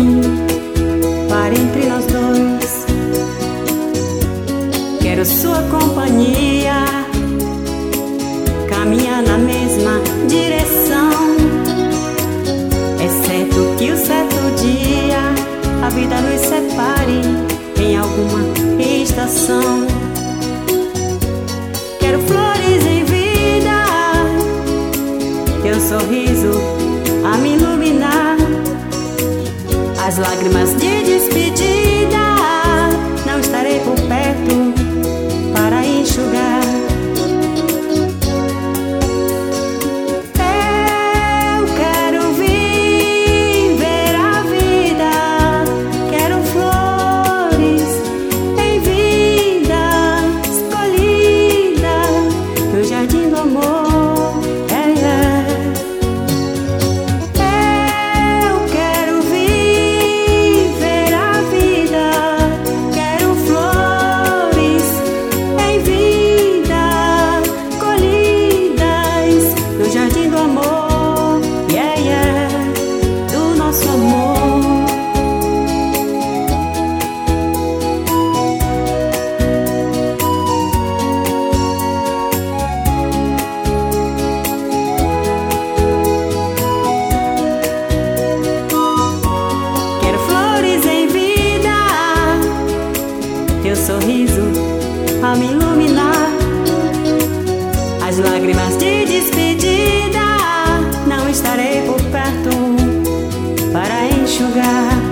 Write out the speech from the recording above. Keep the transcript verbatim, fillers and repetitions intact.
jardim para entre nós dois. Quero sua companhia, caminhar na mesma direção, exceto que o certo dia a vida nos separe em alguma estação. Quero flores em vida, teu sorriso a me iluminar, as lágrimas de despedida não estarei por perto para enxugar. Eu quero viver a vida, quero flores em vida escolhida no jardim do amor. Jardim do amor, yeah, yeah, do nosso amor. Quero flores em vida, teu sorriso a me iluminar, as lágrimas de despedida não estarei por perto para enxugar.